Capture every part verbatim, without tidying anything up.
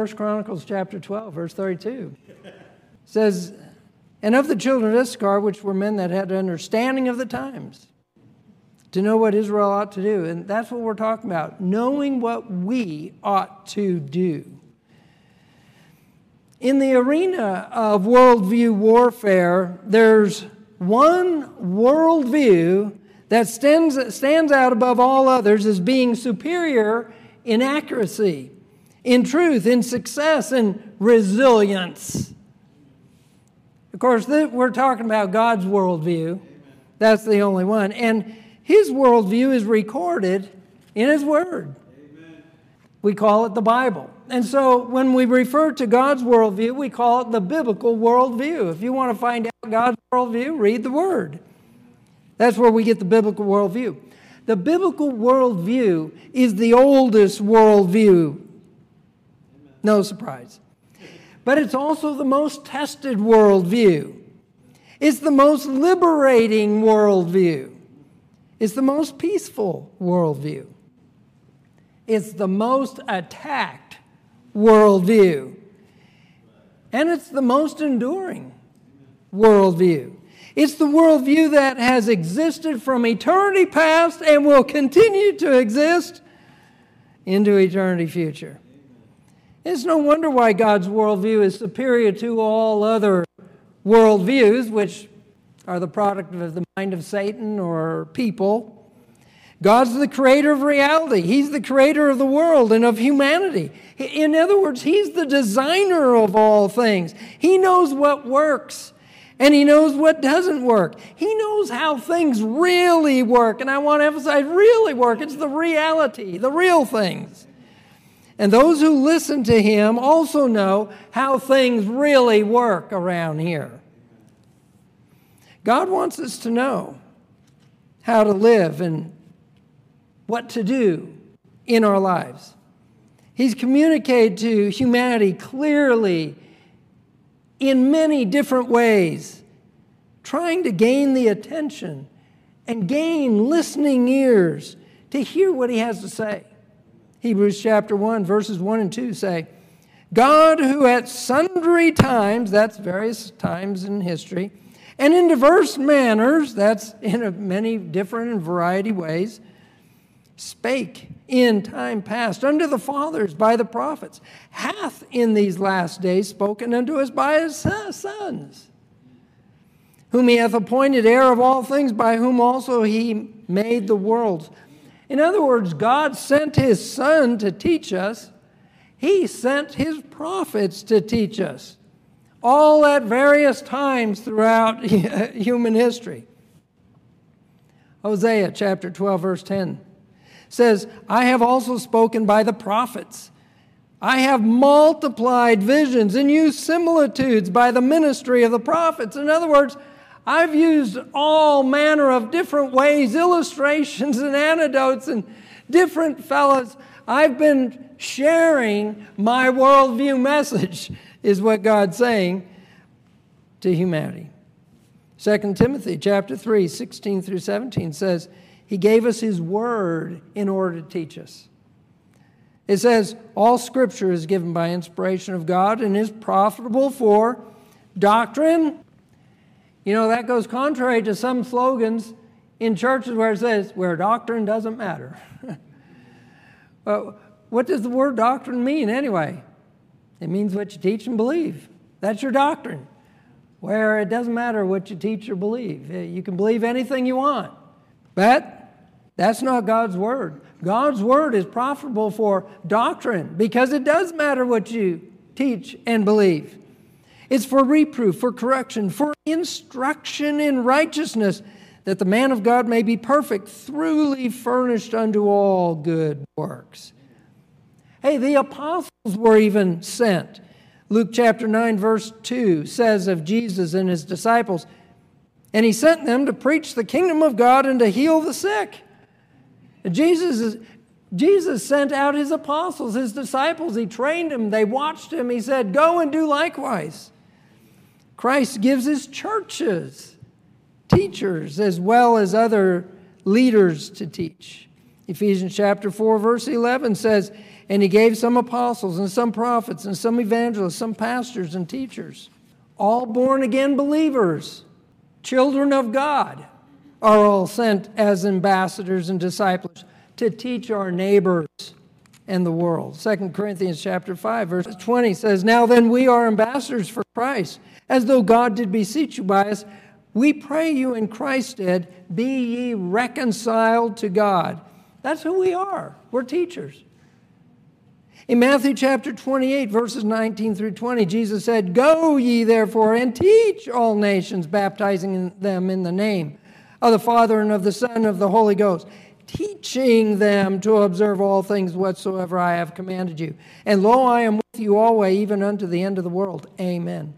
First Chronicles chapter twelve, verse thirty-two. It says, and of the children of Issachar, which were men that had understanding of the times, to know what Israel ought to do. And that's what we're talking about, knowing what we ought to do. In the arena of worldview warfare, there's one worldview that stands, stands out above all others as being superior in accuracy, in truth, in success, and resilience. Of course, we're talking about God's worldview. That's the only one. And His worldview is recorded in His Word. Amen. We call it the Bible. And so when we refer to God's worldview, we call it the biblical worldview. If you want to find out God's worldview, read the Word. That's where we get the biblical worldview. The biblical worldview is the oldest worldview. No surprise. But it's also the most tested worldview. It's the most liberating worldview. It's the most peaceful worldview. It's the most attacked worldview. And it's the most enduring worldview. It's the worldview that has existed from eternity past and will continue to exist into eternity future. It's no wonder why God's worldview is superior to all other worldviews, which are the product of the mind of Satan or people. God's the creator of reality. He's the creator of the world and of humanity. In other words, He's the designer of all things. He knows what works and He knows what doesn't work. He knows how things really work. And I want to emphasize really work. It's the reality, the real things. And those who listen to Him also know how things really work around here. God wants us to know how to live and what to do in our lives. He's communicated to humanity clearly in many different ways, trying to gain the attention and gain listening ears to hear what He has to say. Hebrews chapter one, verses one and two say, God who at sundry times, that's various times in history, and in diverse manners, that's in many different and variety ways, spake in time past unto the fathers by the prophets, hath in these last days spoken unto us by His sons, whom He hath appointed heir of all things, by whom also He made the worlds. In other words, God sent His Son to teach us. He sent His prophets to teach us, all at various times throughout human history. Hosea chapter twelve, verse ten says, I have also spoken by the prophets. I have multiplied visions and used similitudes by the ministry of the prophets. In other words, I've used all manner of different ways, illustrations and anecdotes and different fellows. I've been sharing my worldview message, is what God's saying to humanity. Second Timothy chapter three, sixteen through seventeen says, He gave us His word in order to teach us. It says, all Scripture is given by inspiration of God and is profitable for doctrine. You know, that goes contrary to some slogans in churches where it says, where doctrine doesn't matter. Well, what does the word doctrine mean anyway? It means what you teach and believe. That's your doctrine. Where it doesn't matter what you teach or believe. You can believe anything you want. But that's not God's word. God's word is profitable for doctrine because it does matter what you teach and believe. It's for reproof, for correction, for instruction in righteousness, that the man of God may be perfect, thoroughly furnished unto all good works. Hey, the apostles were even sent. Luke chapter nine, verse two says of Jesus and His disciples, and He sent them to preach the kingdom of God and to heal the sick. Jesus, is, Jesus sent out His apostles, His disciples. He trained them. They watched Him. He said, go and do likewise. Christ gives His churches teachers as well as other leaders to teach. Ephesians chapter four, verse eleven says, and he gave some apostles and some prophets and some evangelists, some pastors and teachers. All born-again believers, children of God, are all sent as ambassadors and disciples to teach our neighbors and the world. Second Corinthians chapter five, verse twenty says, now then we are ambassadors for Christ, as though God did beseech you by us. We pray you in Christ's stead, be ye reconciled to God. That's who we are. We're teachers. In Matthew chapter twenty-eight, verses nineteen through twenty, Jesus said, go ye therefore and teach all nations, baptizing them in the name of the Father and of the Son and of the Holy Ghost, teaching them to observe all things whatsoever I have commanded you. And lo, I am with you always, even unto the end of the world. Amen.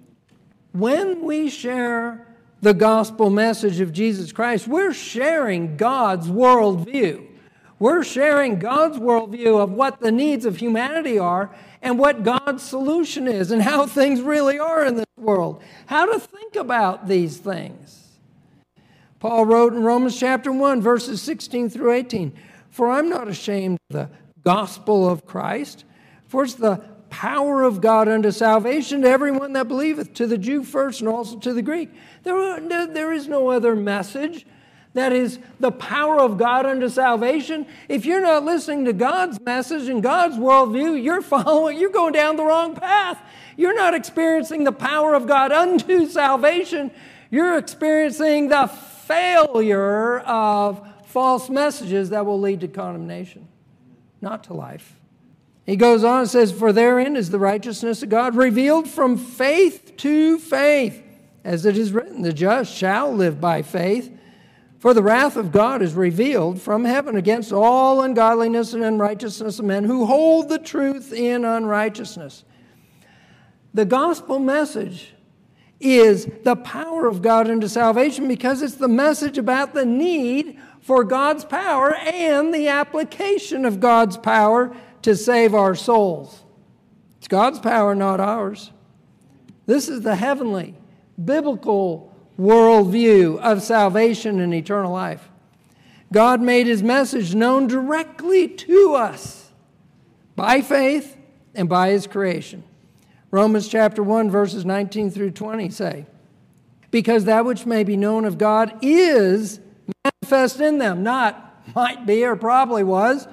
When we share the gospel message of Jesus Christ, we're sharing God's worldview. We're sharing God's worldview of what the needs of humanity are and what God's solution is and how things really are in this world. How to think about these things. Paul wrote in Romans chapter one, verses sixteen through eighteen, for I'm not ashamed of the gospel of Christ, for it's the power of God unto salvation to everyone that believeth, to the Jew first and also to the Greek. There, there is no other message that is the power of God unto salvation. If you're not listening to God's message and God's worldview, you're following, you're going down the wrong path. You're not experiencing the power of God unto salvation. You're experiencing the failure of false messages that will lead to condemnation, not to life. He goes on and says, for therein is the righteousness of God revealed from faith to faith. As it is written, the just shall live by faith. For the wrath of God is revealed from heaven against all ungodliness and unrighteousness of men who hold the truth in unrighteousness. The gospel message is the power of God unto salvation because it's the message about the need for God's power and the application of God's power to save our souls. It's God's power, not ours. This is the heavenly, biblical worldview of salvation and eternal life. God made his message known directly to us by faith and by his creation. Romans chapter one, verses nineteen through twenty say, because that which may be known of God is manifest in them, not might be or probably was,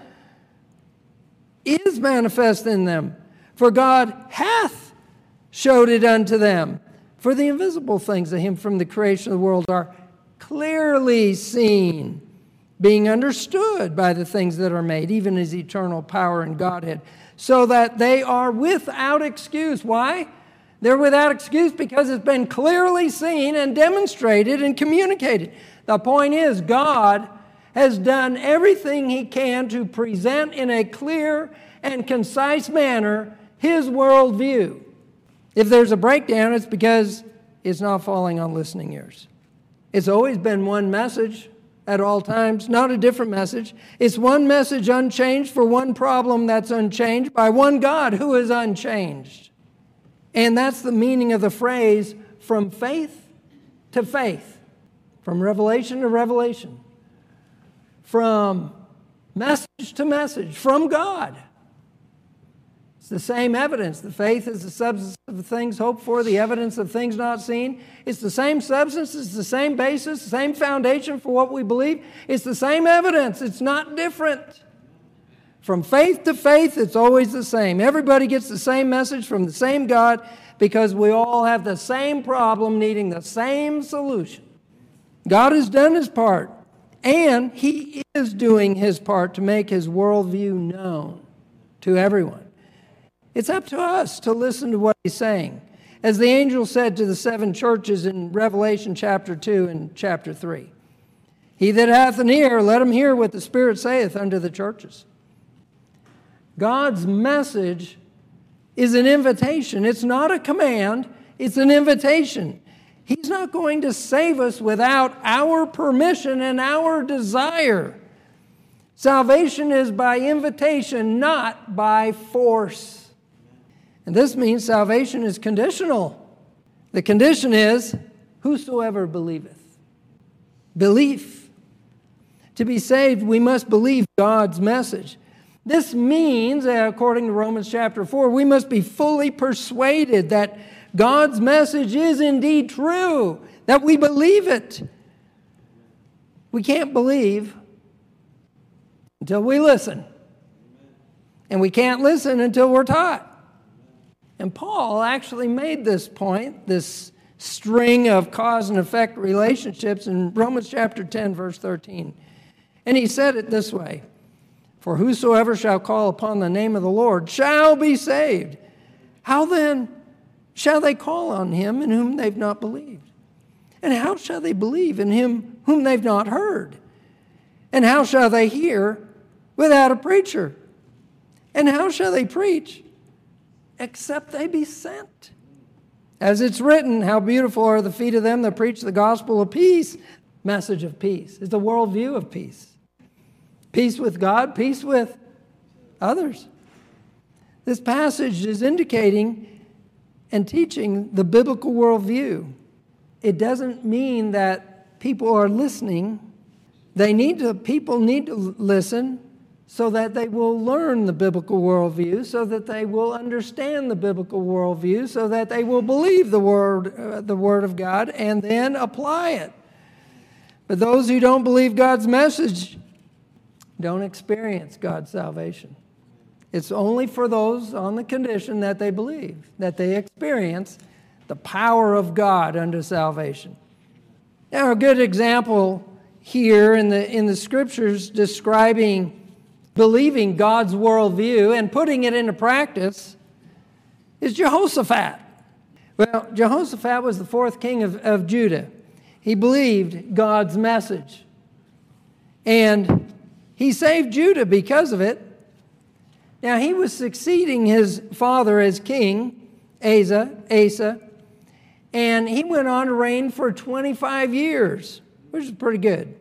is manifest in them. For God hath showed it unto them. For the invisible things of him from the creation of the world are clearly seen, being understood by the things that are made, even his eternal power and Godhead, so that they are without excuse. Why? They're without excuse because it's been clearly seen and demonstrated and communicated. The point is, God has done everything he can to present in a clear and concise manner his worldview. If there's a breakdown, it's because it's not falling on listening ears. It's always been one message at all times, not a different message. It's one message unchanged for one problem that's unchanged by one God who is unchanged. And that's the meaning of the phrase, from faith to faith, from revelation to revelation, from message to message, from God. It's the same evidence. The faith is the substance of things hoped for, the evidence of things not seen. It's the same substance, it's the same basis, the same foundation for what we believe. It's the same evidence. It's not different. From faith to faith, it's always the same. Everybody gets the same message from the same God because we all have the same problem needing the same solution. God has done his part, and he is doing his part to make his worldview known to everyone. It's up to us to listen to what he's saying. As the angel said to the seven churches in Revelation chapter two and chapter three, he that hath an ear, let him hear what the Spirit saith unto the churches. God's message is an invitation. It's not a command. It's an invitation. He's not going to save us without our permission and our desire. Salvation is by invitation, not by force. And this means salvation is conditional. The condition is, whosoever believeth. Belief. To be saved, we must believe God's message. This means, according to Romans chapter four, we must be fully persuaded that God's message is indeed true, that we believe it. We can't believe until we listen. And we can't listen until we're taught. And Paul actually made this point, this string of cause and effect relationships in Romans chapter ten, verse thirteen. And he said it this way: "For whosoever shall call upon the name of the Lord shall be saved. How then shall they call on him in whom they've not believed? And how shall they believe in him whom they've not heard? And how shall they hear without a preacher? And how shall they preach except they be sent? As it's written, how beautiful are the feet of them that preach the gospel of peace." Message of peace. It's the worldview of peace. Peace with God, peace with others. This passage is indicating and teaching the biblical worldview. It doesn't mean that people are listening. They need to, people need to listen so that they will learn the biblical worldview, so that they will understand the biblical worldview, so that they will believe the word, uh, the word of God and then apply it. But those who don't believe God's message don't experience God's salvation. It's only for those on the condition that they believe, that they experience the power of God unto salvation. Now, a good example here in the, in the scriptures describing believing God's worldview and putting it into practice is Jehoshaphat. Well, Jehoshaphat was the fourth king of, of Judah. He believed God's message. And he saved Judah because of it. Now, he was succeeding his father as king, Asa, Asa, and he went on to reign for twenty-five years, which is pretty good.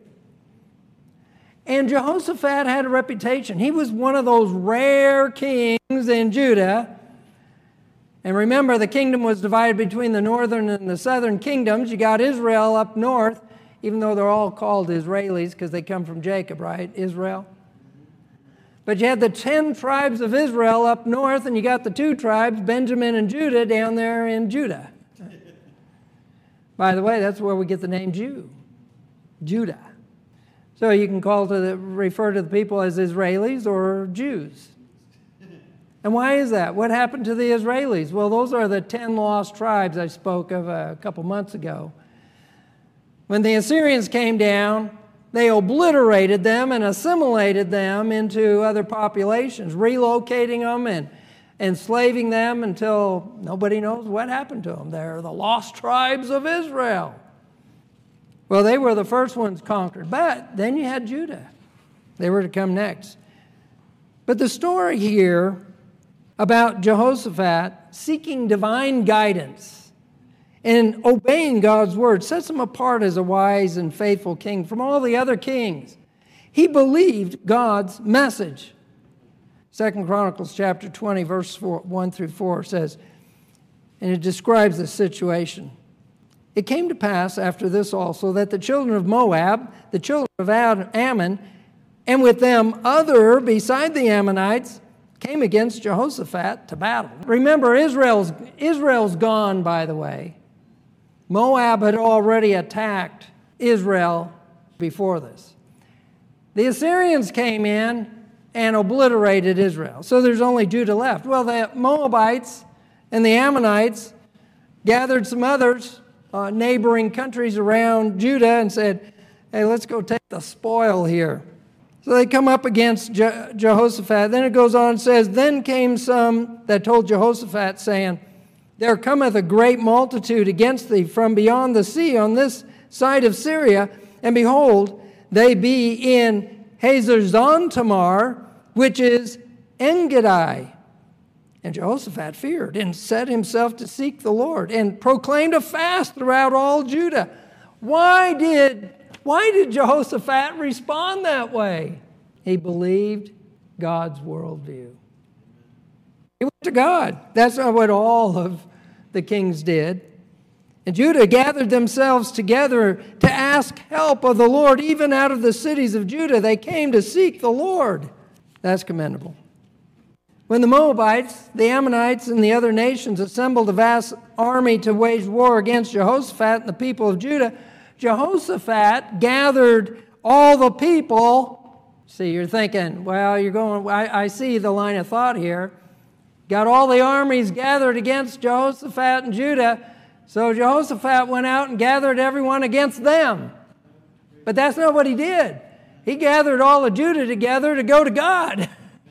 And Jehoshaphat had a reputation. He was one of those rare kings in Judah. And remember, the kingdom was divided between the northern and the southern kingdoms. You got Israel up north, even though they're all called Israelis because they come from Jacob, right? Israel. But you had the ten tribes of Israel up north, and you got the two tribes, Benjamin and Judah, down there in Judah. By the way, that's where we get the name Jew, Judah. So you can call to the, refer to the people as Israelis or Jews. And why is that? What happened to the Israelis? Well, those are the ten lost tribes I spoke of a couple months ago. When the Assyrians came down, they obliterated them and assimilated them into other populations, relocating them and enslaving them until nobody knows what happened to them. They're the lost tribes of Israel. Well, they were the first ones conquered, but then you had Judah. They were to come next. But the story here about Jehoshaphat seeking divine guidance and obeying God's word sets him apart as a wise and faithful king from all the other kings. He believed God's message. Second Chronicles chapter twenty, verse four, one through four says, and it describes the situation. It came to pass after this also that the children of Moab, the children of Ammon, and with them other beside the Ammonites, came against Jehoshaphat to battle. Remember, Israel's, Israel's gone, by the way. Moab had already attacked Israel before this. The Assyrians came in and obliterated Israel. So there's only Judah left. Well, the Moabites and the Ammonites gathered some others, uh, neighboring countries around Judah, and said, hey, let's go take the spoil here. So they come up against Je- Jehoshaphat. Then it goes on and says, then came some that told Jehoshaphat, saying, there cometh a great multitude against thee from beyond the sea on this side of Syria, and behold, they be in Hazar Tamar, which is En-gedi. And Jehoshaphat feared and set himself to seek the Lord and proclaimed a fast throughout all Judah. Why did, why did Jehoshaphat respond that way? He believed God's worldview. He went to God. That's not what all of the kings did. And Judah gathered themselves together to ask help of the Lord. Even out of the cities of Judah, they came to seek the Lord. That's commendable. When the Moabites, the Ammonites, and the other nations assembled a vast army to wage war against Jehoshaphat and the people of Judah, Jehoshaphat gathered all the people. See, you're thinking, well, you're going, I, I see the line of thought here. Got all the armies gathered against Jehoshaphat and Judah, so Jehoshaphat went out and gathered everyone against them. But that's not what he did. He gathered all of Judah together to go to God.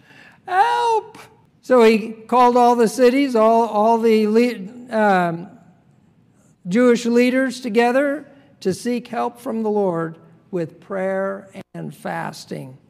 Help! So he called all the cities, all, all the um, Jewish leaders together to seek help from the Lord with prayer and fasting.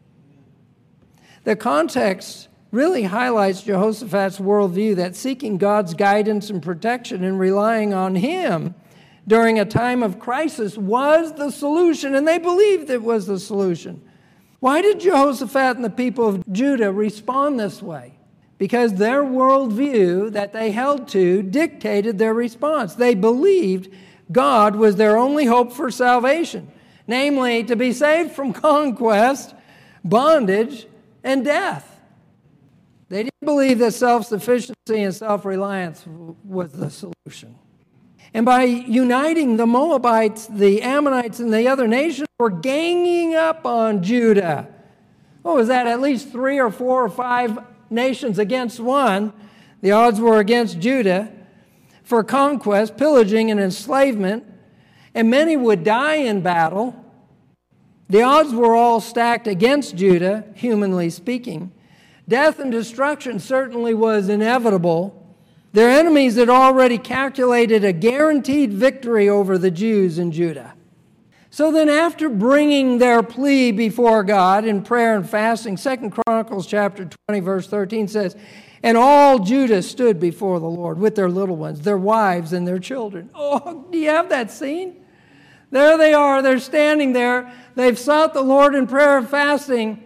The context really highlights Jehoshaphat's worldview that seeking God's guidance and protection and relying on Him during a time of crisis was the solution, and they believed it was the solution. Why did Jehoshaphat and the people of Judah respond this way? Because their worldview that they held to dictated their response. They believed God was their only hope for salvation, namely to be saved from conquest, bondage, and death. They didn't believe that self-sufficiency and self-reliance was the solution. And by uniting the Moabites, the Ammonites, and the other nations were ganging up on Judah. What was that? At least three or four or five nations against one. The odds were against Judah for conquest, pillaging, and enslavement. And many would die in battle. The odds were all stacked against Judah, humanly speaking. Death and destruction certainly was inevitable. Their enemies had already calculated a guaranteed victory over the Jews in Judah. So then after bringing their plea before God in prayer and fasting, Second Chronicles chapter twenty, verse thirteen says, "And all Judah stood before the Lord with their little ones, their wives and their children." Oh, do you have that scene? There they are. They're standing there. They've sought the Lord in prayer and fasting,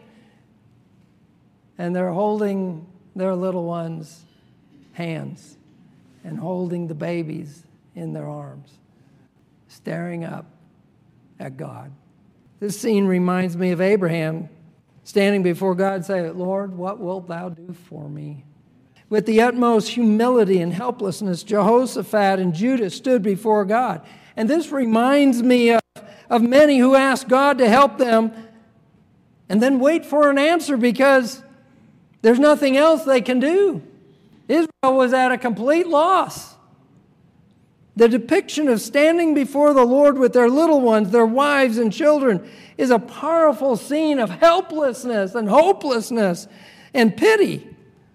and they're holding their little ones' hands and holding the babies in their arms, staring up at God. This scene reminds me of Abraham standing before God saying, "Lord, what wilt thou do for me?" With the utmost humility and helplessness, Jehoshaphat and Judah stood before God. And this reminds me of, of many who ask God to help them and then wait for an answer because there's nothing else they can do. Israel was at a complete loss. The depiction of standing before the Lord with their little ones, their wives and children, is a powerful scene of helplessness and hopelessness and pity.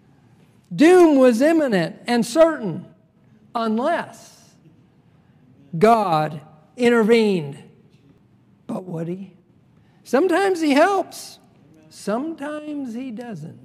Doom was imminent and certain unless God intervened. But would He? Sometimes He helps. Sometimes He doesn't.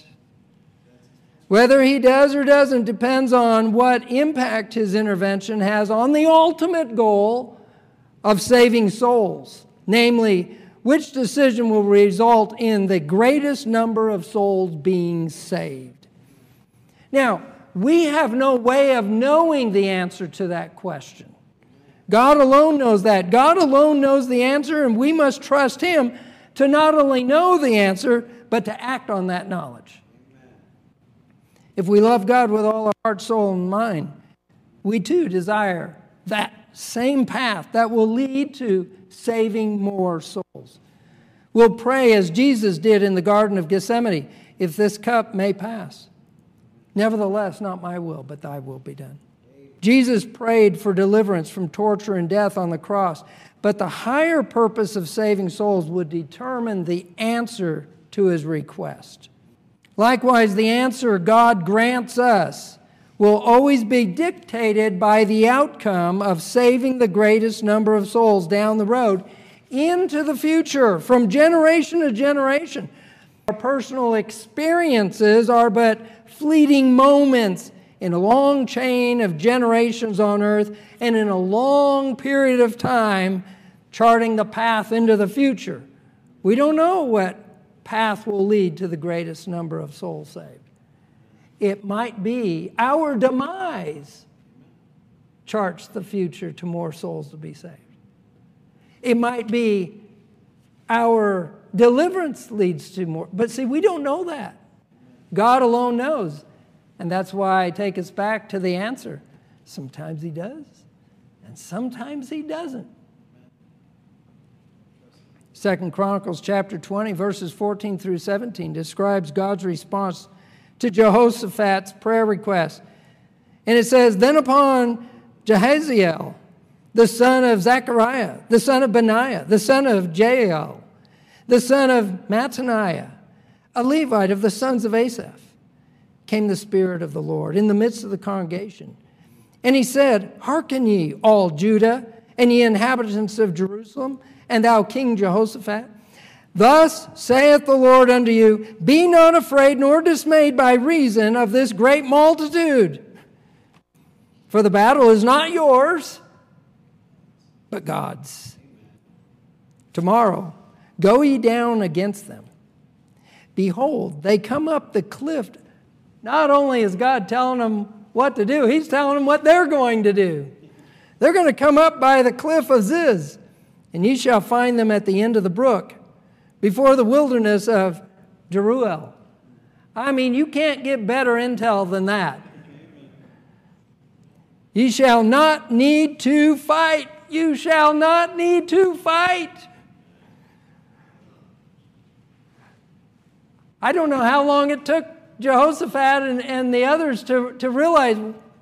Whether He does or doesn't depends on what impact His intervention has on the ultimate goal of saving souls. Namely, which decision will result in the greatest number of souls being saved. Now, we have no way of knowing the answer to that question. God alone knows that. God alone knows the answer, and we must trust Him to not only know the answer, but to act on that knowledge. If we love God with all our heart, soul, and mind, we too desire that same path that will lead to saving more souls. We'll pray as Jesus did in the Garden of Gethsemane, "If this cup may pass. Nevertheless, not my will, but thy will be done." Jesus prayed for deliverance from torture and death on the cross, but the higher purpose of saving souls would determine the answer to His request. Likewise, the answer God grants us will always be dictated by the outcome of saving the greatest number of souls down the road into the future, from generation to generation. Our personal experiences are but fleeting moments in a long chain of generations on earth and in a long period of time charting the path into the future. We don't know what path will lead to the greatest number of souls saved. It might be our demise, charts the future to more souls to be saved. It might be our deliverance leads to more. But see, we don't know that. God alone knows. And that's why I take us back to the answer. Sometimes he does, and sometimes he doesn't. Second Chronicles chapter twenty, verses fourteen through seventeen describes God's response to Jehoshaphat's prayer request. And it says, then upon Jehaziel, the son of Zechariah, the son of Benaiah, the son of Jael, the son of Mattaniah, a Levite of the sons of Asaph, came the Spirit of the Lord in the midst of the congregation. And he said, hearken ye, all Judah, and ye inhabitants of Jerusalem, and thou King Jehoshaphat. Thus saith the Lord unto you, be not afraid nor dismayed by reason of this great multitude. For the battle is not yours, but God's. Tomorrow, go ye down against them. Behold, they come up the cliff. Not only is God telling them what to do, he's telling them what they're going to do. They're going to come up by the cliff of Ziz, and ye shall find them at the end of the brook, before the wilderness of Jeruel. I mean, you can't get better intel than that. Ye shall not need to fight. You shall not need to fight. I don't know how long it took Jehoshaphat and, and the others to, to realize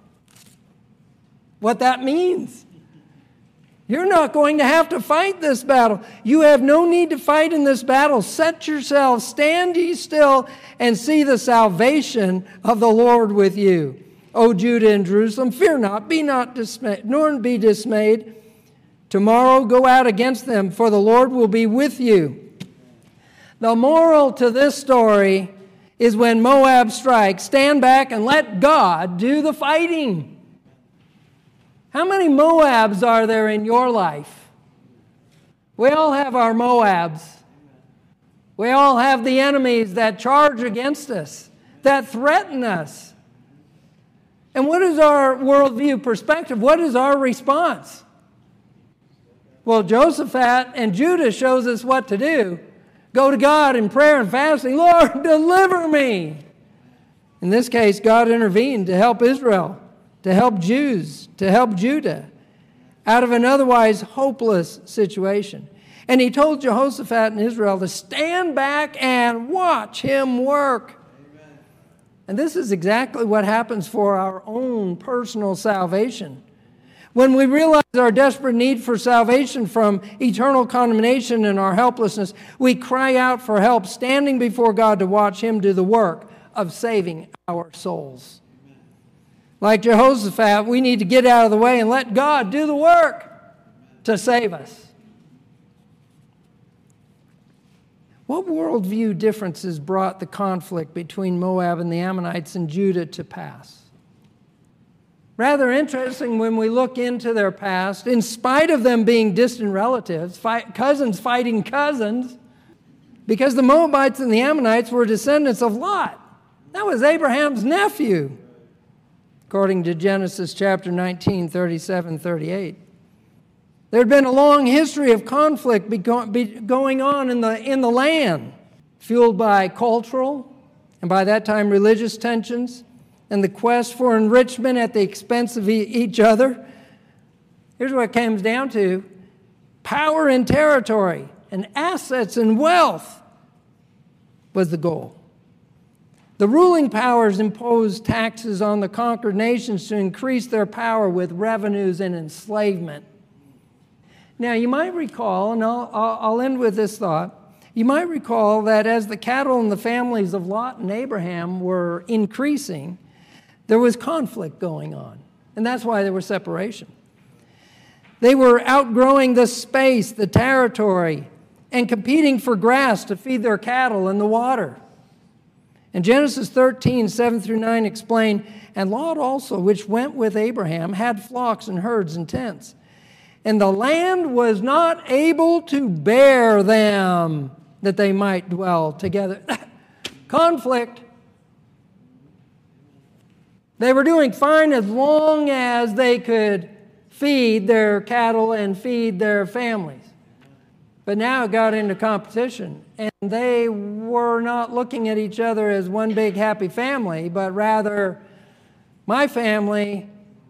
what that means. You're not going to have to fight this battle. You have no need to fight in this battle. Set yourselves, stand ye still, and see the salvation of the Lord with you. O Judah and Jerusalem, fear not, be not dismayed, nor be dismayed. Tomorrow go out against them, for the Lord will be with you. The moral to this story is when Moab strikes, stand back and let God do the fighting. How many Moabs are there in your life? We all have our Moabs. We all have the enemies that charge against us, that threaten us. And what is our worldview perspective? What is our response? Well, Jehoshaphat and Judah shows us what to do. Go to God in prayer and fasting. Lord, deliver me. In this case, God intervened to help Israel, to help Jews, to help Judah out of an otherwise hopeless situation. And he told Jehoshaphat and Israel to stand back and watch him work. And this is exactly what happens for our own personal salvation. When we realize our desperate need for salvation from eternal condemnation and our helplessness, we cry out for help, standing before God to watch him do the work of saving our souls. Like Jehoshaphat, we need to get out of the way and let God do the work to save us. What worldview differences brought the conflict between Moab and the Ammonites and Judah to pass? Rather interesting when we look into their past, in spite of them being distant relatives, fight, cousins fighting cousins, because the Moabites and the Ammonites were descendants of Lot. That was Abraham's nephew, according to Genesis chapter nineteen, thirty-seven, thirty-eight. There had been a long history of conflict be going on in the, in the land, fueled by cultural and by that time religious tensions and the quest for enrichment at the expense of e each other. Here's what it comes down to. Power and territory and assets and wealth was the goal. The ruling powers imposed taxes on the conquered nations to increase their power with revenues and enslavement. Now, you might recall, and I'll, I'll end with this thought, you might recall that as the cattle and the families of Lot and Abraham were increasing, there was conflict going on, and that's why there was separation. They were outgrowing the space, the territory, and competing for grass to feed their cattle and the water. And Genesis thirteen, seven through nine explain, and Lot also, which went with Abraham, had flocks and herds and tents. And the land was not able to bear them, that they might dwell together. Conflict. They were doing fine as long as they could feed their cattle and feed their families. But now it got into competition, and they were not looking at each other as one big happy family, but rather, my family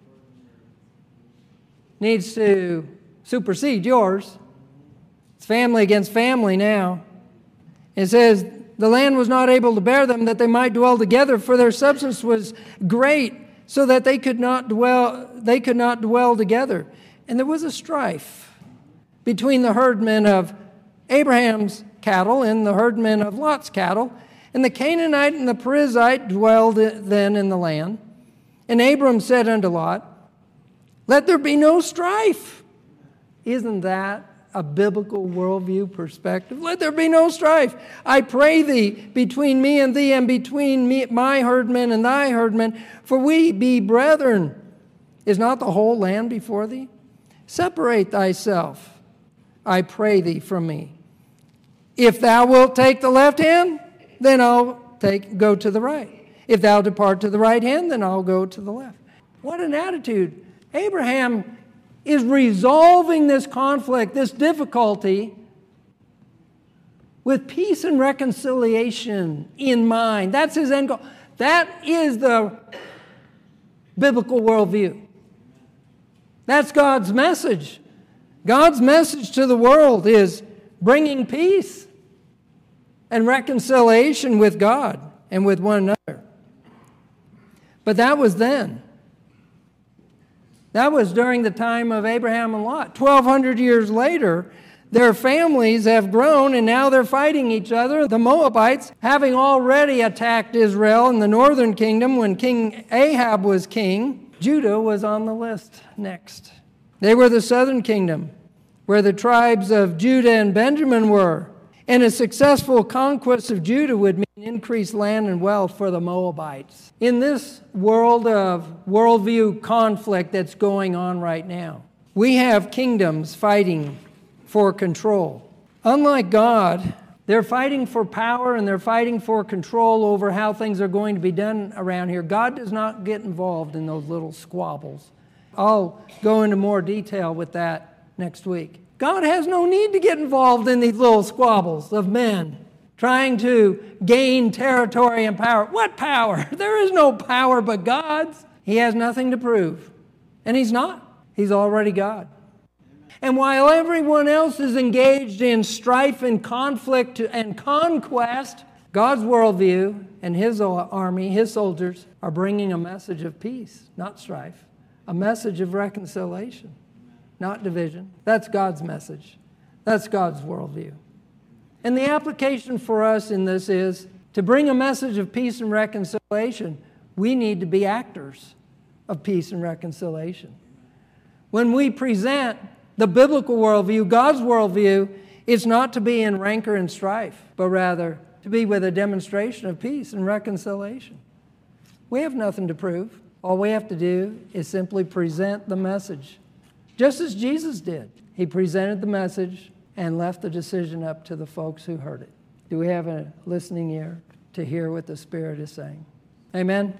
needs to supersede yours. It's family against family now. It says, the land was not able to bear them, that they might dwell together, for their substance was great, so that they could not dwell, they could not dwell together. And there was a strife between the herdmen of Abraham's cattle and the herdmen of Lot's cattle. And the Canaanite and the Perizzite dwelled then in the land. And Abram said unto Lot, let there be no strife. Isn't that a biblical worldview perspective? Let there be no strife. I pray thee, between me and thee, and between me, my herdmen and thy herdmen, for we be brethren. Is not the whole land before thee? Separate thyself, I pray thee, from me. If thou wilt take the left hand, then I'll take go to the right. If thou depart to the right hand, then I'll go to the left. What an attitude. Abraham is resolving this conflict, this difficulty, with peace and reconciliation in mind. That's his end goal. That is the biblical worldview. That's God's message. God's message to the world is bringing peace and reconciliation with God and with one another. But that was then. That was during the time of Abraham and Lot. twelve hundred years later, their families have grown, and now they're fighting each other. The Moabites, having already attacked Israel in the northern kingdom when King Ahab was king, Judah was on the list next. They were the southern kingdom, where the tribes of Judah and Benjamin were. And a successful conquest of Judah would mean increased land and wealth for the Moabites. In this world of worldview conflict that's going on right now, we have kingdoms fighting for control. Unlike God, they're fighting for power and they're fighting for control over how things are going to be done around here. God does not get involved in those little squabbles. I'll go into more detail with that next week. God has no need to get involved in these little squabbles of men trying to gain territory and power. What power? There is no power but God's. He has nothing to prove. And he's not. He's already God. And while everyone else is engaged in strife and conflict and conquest, God's worldview and his army, his soldiers, are bringing a message of peace, not strife, a message of reconciliation, not division. That's God's message. That's God's worldview. And the application for us in this is to bring a message of peace and reconciliation, we need to be actors of peace and reconciliation. When we present the biblical worldview, God's worldview, it's not to be in rancor and strife, but rather to be with a demonstration of peace and reconciliation. We have nothing to prove. All we have to do is simply present the message, just as Jesus did. He presented the message and left the decision up to the folks who heard it. Do we have a listening ear to hear what the Spirit is saying? Amen?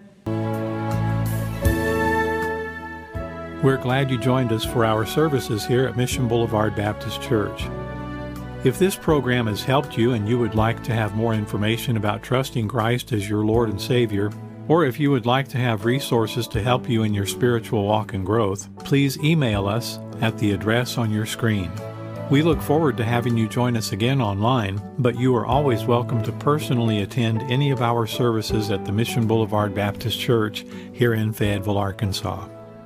We're glad you joined us for our services here at Mission Boulevard Baptist Church. If this program has helped you and you would like to have more information about trusting Christ as your Lord and Savior, or if you would like to have resources to help you in your spiritual walk and growth, please email us at the address on your screen. We look forward to having you join us again online, but you are always welcome to personally attend any of our services at the Mission Boulevard Baptist Church here in Fayetteville, Arkansas.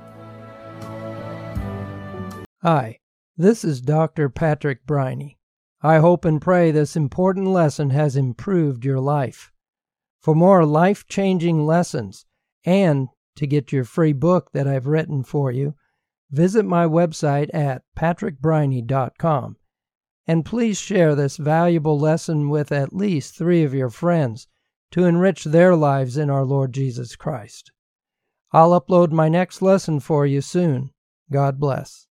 Hi, this is Doctor Patrick Briney. I hope and pray this important lesson has improved your life. For more life-changing lessons and to get your free book that I've written for you, visit my website at patrick briney dot com. And please share this valuable lesson with at least three of your friends to enrich their lives in our Lord Jesus Christ. I'll upload my next lesson for you soon. God bless.